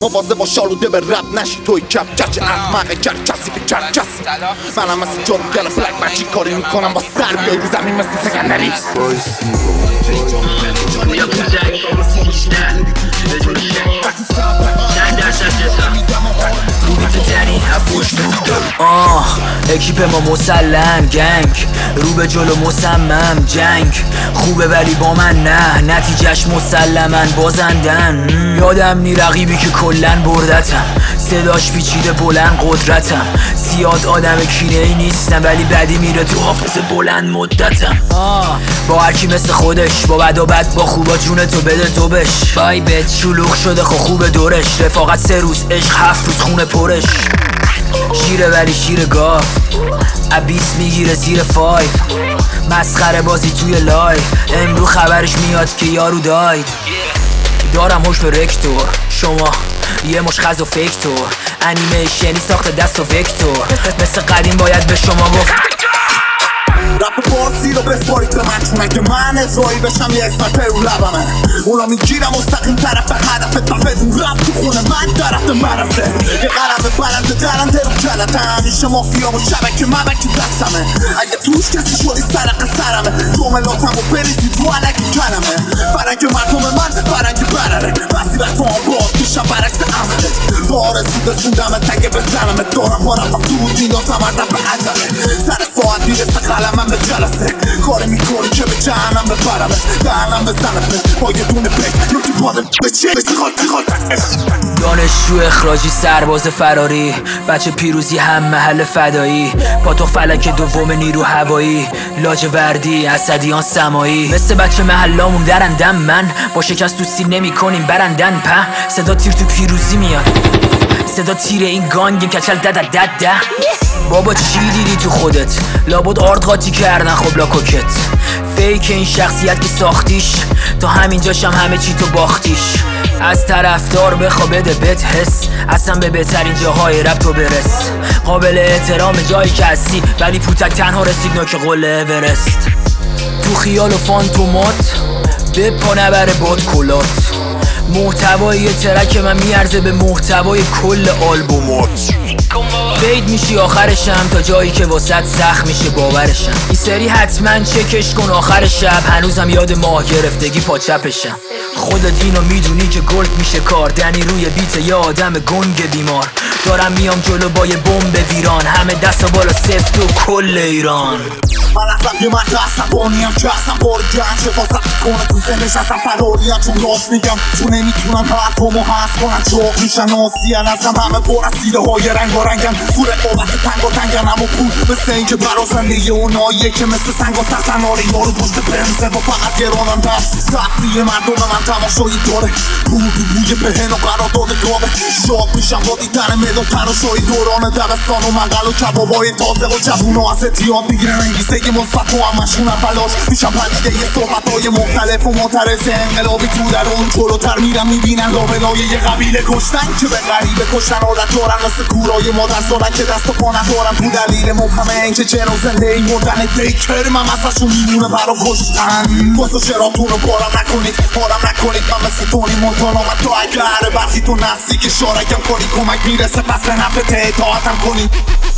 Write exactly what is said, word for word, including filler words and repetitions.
مواظب باش آلوده به رب نشی توی کپ چچ احمق گر کسی که چر کسی منم مثل جاروگر بلک مچی کاری میکنم با سر بیای رو زمین مثل سکندری آه اکیپ ما مسلم گنگ رو به جلو مصمم جنگ خوبه ولی با من نه نتیجهش مسلمن بازندن یادم نی رقیبی که کلن بردتم صداش پیچیده بلند قدرتم زیاد آدم کینه ای نیستم ولی بدی میره تو حافظه بلند مدتم آه با هرکی مثل خودش با بد و بد با خوبا جون تو بده تو بش بای بت شلوغ شده خو خوب دورش رفاقت سه روز عشق هفت روز خونه پرش شیره ولی شیر گاف عبیس میگیره زیر فایف مسخره بازی توی لایف امرو خبرش میاد که یارو داید دارم هوش به رکتور شما یه مش خز و فکتور انیمیشنی ساخت دست و وکتور مثل قدیم باید به شما گفت رپ پارسی رو بسپارید به من چون اگه من اجرایی بشم یه اسنایپر رو لبمه اونا میگیرم مستقیم طرف هدفت و بدون رپ تو خونه من طرف مرسه یه قلم بلند درنده رو کلتم همیشه مافیام و شبکه مبکی دستمه اگه توش کسی شدی سرق سرمه جملاتم و بریزی تو علکی کلمه فرنگ مردم من فرنگ برره بسی بر تو هم باد میشم برعکس عملت بارزی بسوندم تگه بزنمه دارم با رفت تو بود میدازم هر دفعه عجله سر ساعت میرسه قلمم به جلسه کاری میکنی که به جهنم ببرمه دهنم بزنمه با یه دونه بک رو که بادم به چه بخواد بخواد دانشجو اخراجی سرباز فراری بچه پیروزی هم محل فدایی پاتوق فلک دوم نیرو هوایی لاجوردی اسدیان سمایی مثل بچه محلامون درندم من با شکست تو سیب نمی کنیم برندن په صدا تیر تو پیروزی میاد صدا تیر این گانگ کچل دد دد ده بابا چی دیدی تو خودت لابد آرد قاطی کردن خب لاکوکت فیک این شخصیت که ساختیش تا همینجاشم همه چی تو باختیش از طرفدار بخوا بده بهت حس اصلا به بهترین جاهای رپ تو برس قابل احترام جایی که هستی ولی پوتک تنها رسید نوک قله اورست تو خیال و فانتومات به پا نبره باد کلات محتوای ترک من میارزه به محتوای کل آلبومات فید میشی آخرشم تا جایی که واسط سخت میشه باورشم این سری حتما چکش کن آخر شب هنوزم یاد ماه گرفتگی پا چپشم خودت اینو میدونی که گلد میشه کار دنی روی بیت یه آدم گنگ بیمار دارم میام جلو با یه بمب ویران همه دست بالا سفت و کل ایران من اصلا یه من دستم بانیم که اصلا باری گنج حفاظت میکنه تو زنش اصلا فراریم چون راست میگم چون نمیتونن حرفامو حس کنن چاق میشن آسیان اصلا همه پر از سیده های رنگ و رنگن تو رقابت تنگ و تنگن اما پول مثل این که برا زندگی اوناییه که مثل سنگ و سختن آره یارو پشت برمزه و فقط گرانم دست تفریه مردم من تماشایی داره بود و بوی بهن و قرار داده گابه شاق میشم با دیدن مدال تراشایی دوران دبستان و منقل و کبابای تازه و جوون و از اتیاد میگیرن انگیزه که مثبت و همشونم بلاش میشم پدیده یه صحبتهای مختلف و معترض انقلابی تو در اون جلوتر میرم میبینن لابلای یه قبیله کشتن که به غریبه کشتن عادت دارن مثل کورای مادر زادن که دست و پا ندارن تو دلیل مبهم این که جن و زنده ای مردن دیکر من ازشون میمونه برا کشتن واسه شراتون رو بارم نکنید بارم نکنید من مثل تونی مونتانا من تو اگه هر برخی تو نزدیک شارکم کنی کمک میرسه پس به نفت اطاعتم کنی